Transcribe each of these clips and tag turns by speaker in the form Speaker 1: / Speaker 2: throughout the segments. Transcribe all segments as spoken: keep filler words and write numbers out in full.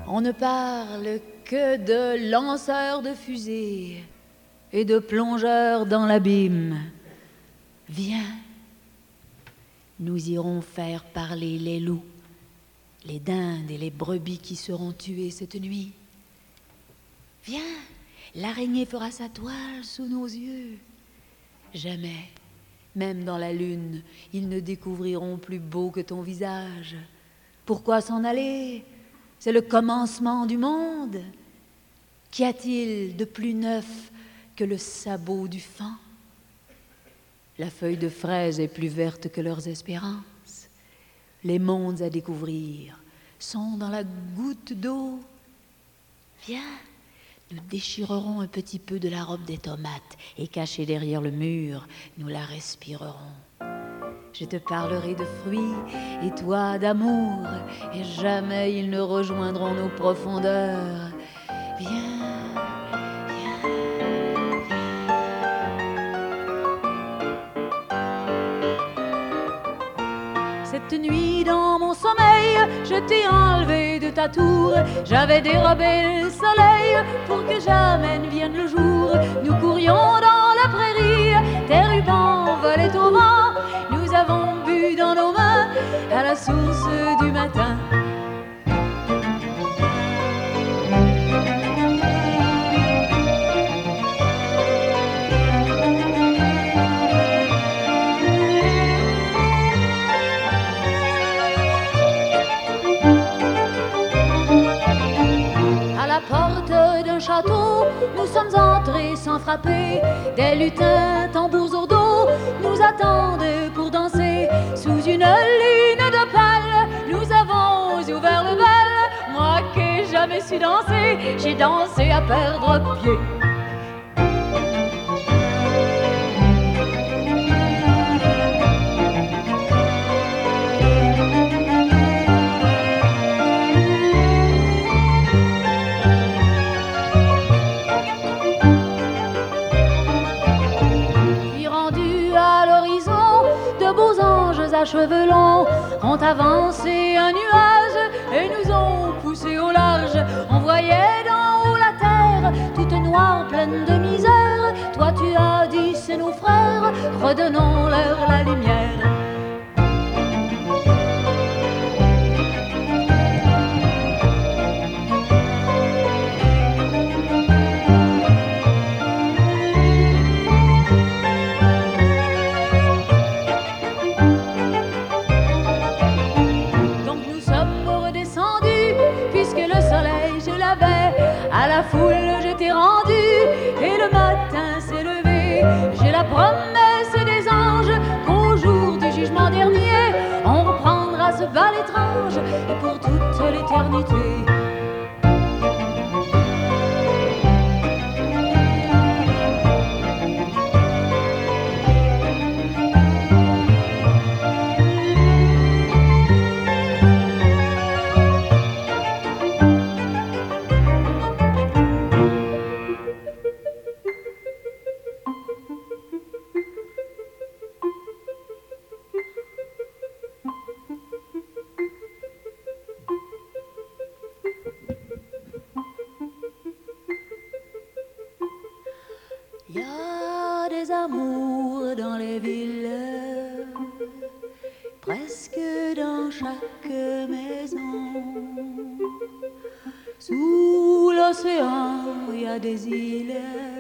Speaker 1: On ne parle que de lanceurs de fusées et de plongeurs dans l'abîme. Viens, nous irons faire parler les loups, les dindes et les brebis qui seront tués cette nuit. Viens, l'araignée fera sa toile sous nos yeux. Jamais, même dans la lune, ils ne découvriront plus beau que ton visage. Pourquoi s'en aller? C'est le commencement du monde. Qu'y a-t-il de plus neuf que le sabot du faon? La feuille de fraise est plus verte que leurs espérances. Les mondes à découvrir sont dans la goutte d'eau. Viens, nous déchirerons un petit peu de la robe des tomates et cachés derrière le mur, nous la respirerons. Je te parlerai de fruits et toi d'amour, et jamais ils ne rejoindront nos profondeurs. Viens, viens, viens. Cette nuit dans mon sommeil, je t'ai enlevé de ta tour. J'avais dérobé le soleil pour que jamais ne vienne le jour. Nous courions dans la prairie, tes rubans volaient au vent. Nous avons bu dans nos mains à la source du matin. À la porte d'un château, nous sommes entrés sans frapper. Des lutins, tambours au dos, nous attendent pour danser. Sous une lune d'opale, nous avons ouvert le bal. Moi qui n'ai jamais su danser, j'ai dansé à perdre pied. À cheveux longs ont avancé un nuage et nous ont poussé au large. On voyait d'en haut la terre toute noire, pleine de misère. Toi tu as dit c'est nos frères, redonnons-leur la lumière. À la foule je t'ai rendu et le matin s'est levé. J'ai la promesse des anges qu'au jour du jugement dernier on reprendra ce bal étrange et pour toute l'éternité. Il y a des amours dans les villes, presque dans chaque maison. Sous l'océan, il y a des îles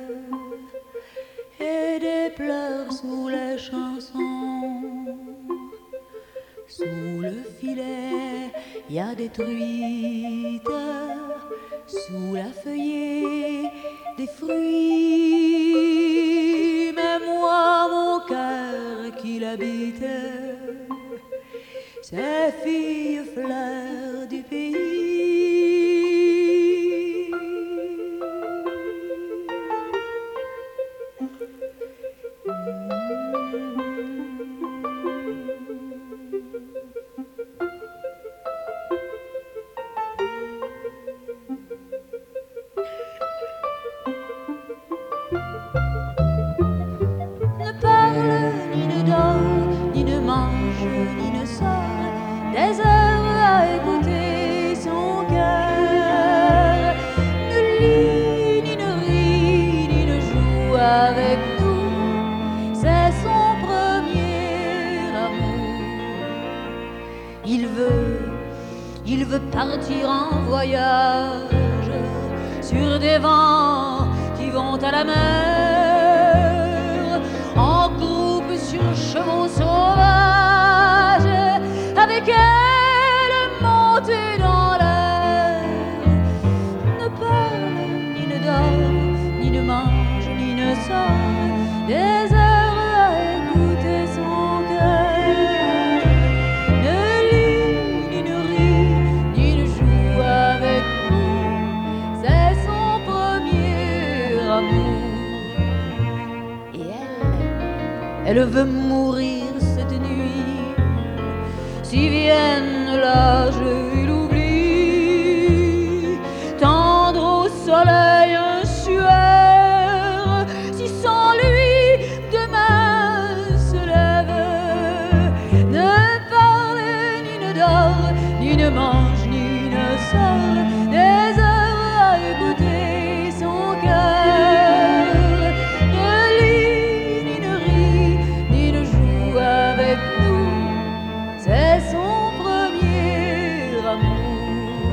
Speaker 1: et des pleurs sous les chansons. Sous le filet, il y a des truites, sous la feuillée, des fruits. Mais moi, mon cœur qui l'habite, ces filles fleurs du pays. Ni ne dort, ni ne mange, ni ne sort, des heures à écouter veux partir en voyage sur des vents qui vont à la mer, en groupe sur chevaux sauvages, avec elle montée dans l'air. Ne parle, ni ne dort, ni ne mange, ni ne sort, des heures à écouter son cœur. Ne lit, ni ne rit, ni ne joue avec nous, c'est son premier amour. Et elle, elle veut mourir cette nuit, si vienne l'âge et l'oubli, tendre au soleil un suaire, si sans lui demain se lève. Ne parle, ni ne dort, ni ne mange, ni ne sort, des heures à écouter son cœur. Ne lit, ni ne rit, ni ne joue avec nous, c'est son premier amour.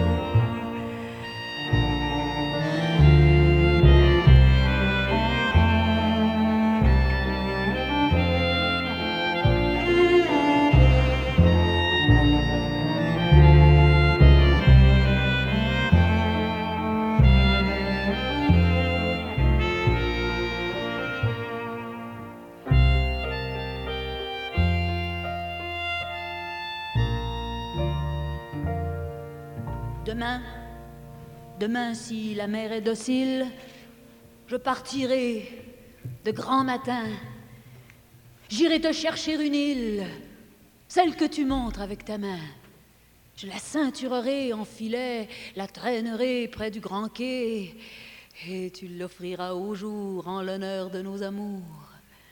Speaker 1: Demain, demain, si la mer est docile, je partirai de grand matin. J'irai te chercher une île, celle que tu montres avec ta main. Je la ceinturerai en filet, la traînerai près du grand quai, et tu l'offriras au jour en l'honneur de nos amours.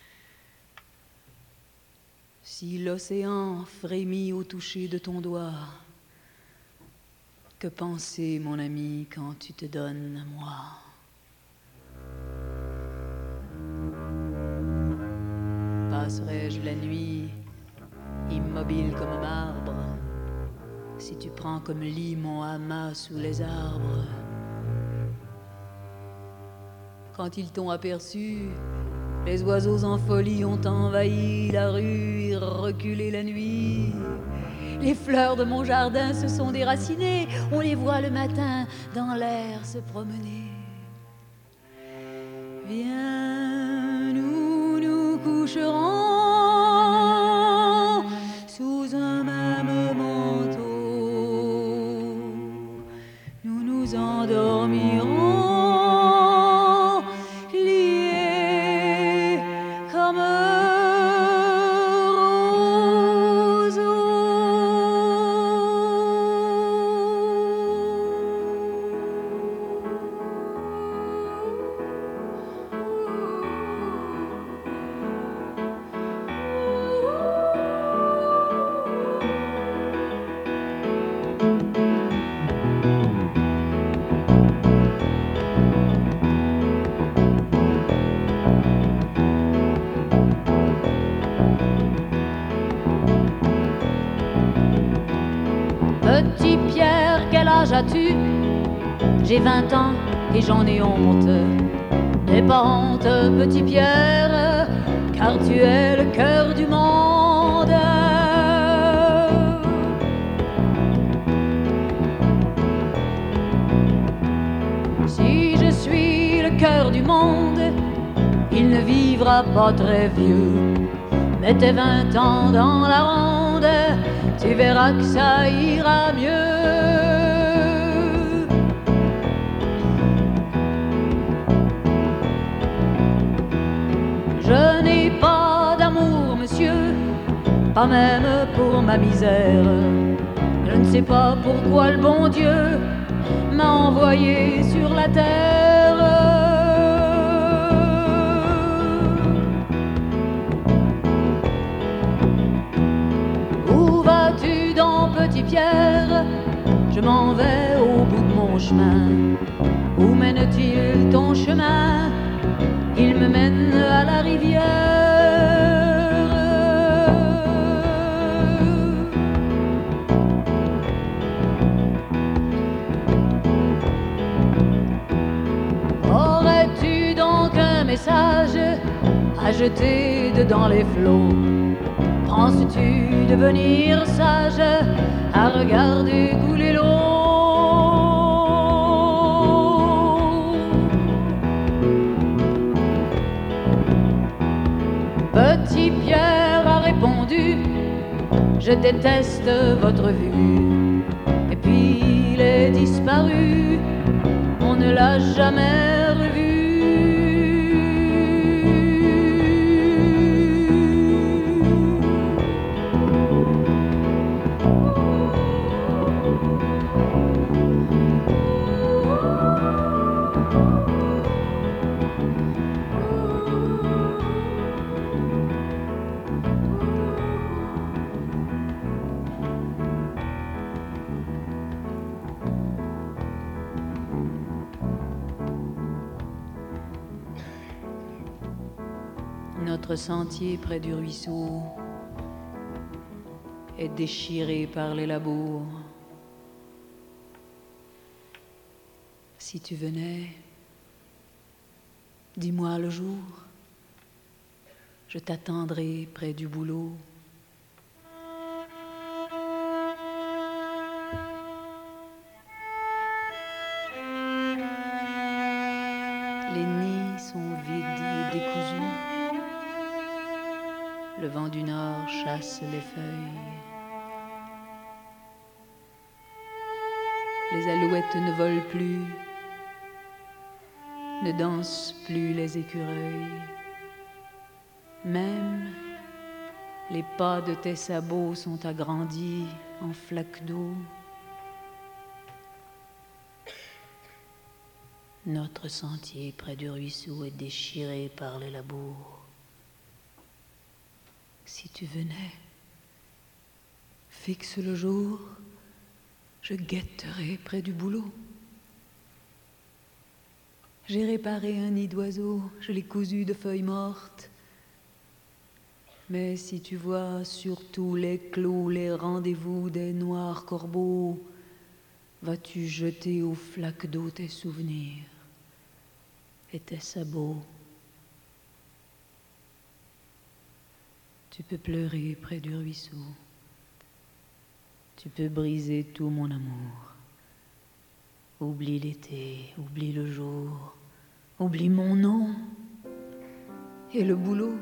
Speaker 1: Si l'océan frémit au toucher de ton doigt, que penser, mon ami, quand tu te donnes à moi? Passerai-je la nuit, immobile comme marbre, si tu prends comme lit mon hamac sous les arbres? Quand ils t'ont aperçu, les oiseaux en folie ont envahi la rue et reculé la nuit. Les fleurs de mon jardin se sont déracinées, on les voit le matin dans l'air se promener. Viens, nous nous coucherons sous un même manteau, nous nous endormirons liés comme Petit Pierre, quel âge as-tu? J'ai vingt ans et j'en ai honte. N'aie pas honte, petit Pierre, car tu es le cœur du monde. Si je suis le cœur du monde, il ne vivra pas très vieux. Mets tes vingt ans dans la ronde, tu verras que ça ira mieux. Je n'ai pas d'amour, monsieur, pas même pour ma misère. Je ne sais pas pourquoi le bon Dieu m'a envoyé sur la terre. Où vas-tu donc, petit Pierre? Je m'en vais au bout de mon chemin. Où mène-t-il ton chemin? Il me mène à la rivière. à jeter dedans les flots. Penses-tu devenir sage à regarder couler l'eau? Petit Pierre a répondu: je déteste votre vue. Et puis il est disparu, on ne l'a jamais revu. Notre sentier près du ruisseau est déchiré par les labours. Si tu venais, dis-moi le jour, je t'attendrai près du bouleau. Les nids sont vides et décousus. Le vent du nord chasse les feuilles. Les alouettes ne volent plus, ne dansent plus les écureuils. Même les pas de tes sabots sont agrandis en flaques d'eau. Notre sentier près du ruisseau est déchiré par les labours. Si tu venais, fixe le jour, je guetterai près du bouleau. J'ai réparé un nid d'oiseau, je l'ai cousu de feuilles mortes. Mais si tu vois sur tous les clos les rendez-vous des noirs corbeaux, vas-tu jeter aux flaques d'eau tes souvenirs et tes sabots? Tu peux pleurer près du ruisseau, tu peux briser tout mon amour. Oublie l'été, oublie le jour, oublie mon nom et le boulot.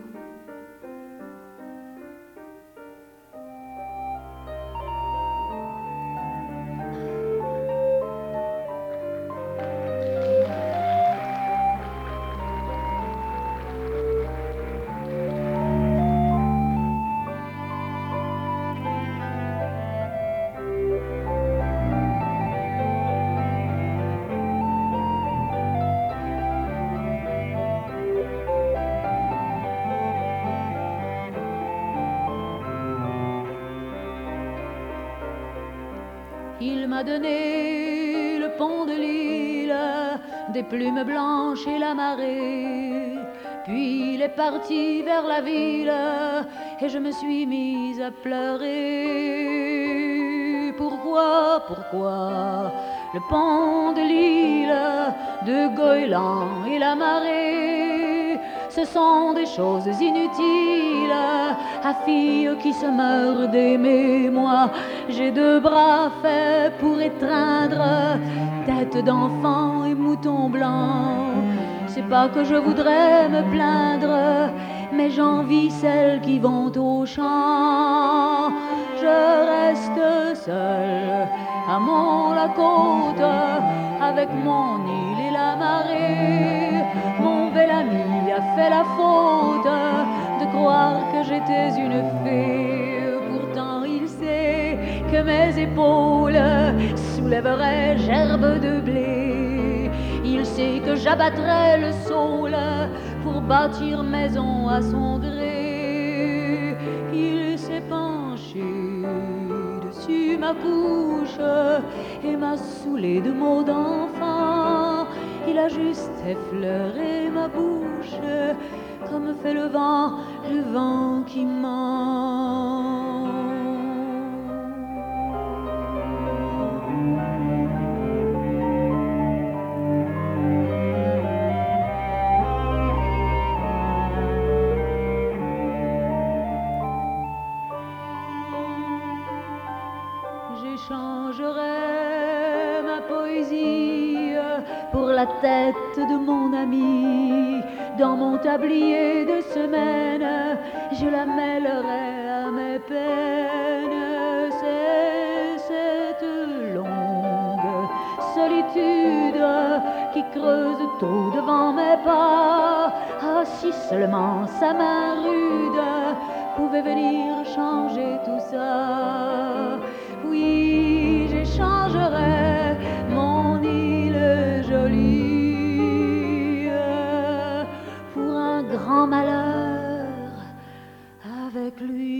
Speaker 1: Il m'a donné le pont de l'île, des plumes blanches et la marée. Puis il est parti vers la ville et je me suis mise à pleurer. Pourquoi, pourquoi le pont de l'île, de goéland et la marée? Ce sont des choses inutiles à filles qui se meurent d'aimer. Moi, j'ai deux bras faits pour étreindre tête d'enfant et mouton blanc. C'est pas que je voudrais me plaindre, mais j'envie celles qui vont au champ. Je reste seule à Mont-la-Côte avec mon île et la marée. Mon bel ami a fait la faute de croire que j'étais une fée. Pourtant il sait que mes épaules soulèveraient gerbes de blé. Il sait que j'abattrai le saule pour bâtir maison à son gré. Il s'est penché dessus ma couche et m'a saoulé de mots d'enfant. Il a juste effleuré ma bouche comme fait le vent, le vent qui ment. oui, pour la tête de mon ami, dans mon tablier de semaine, je la mêlerai à mes peines. C'est cette longue solitude qui creuse tôt devant mes pas. Ah, si seulement sa main rude pouvait venir changer tout ça. Oui, j'échangerais mon île jolie pour un grand malheur avec lui.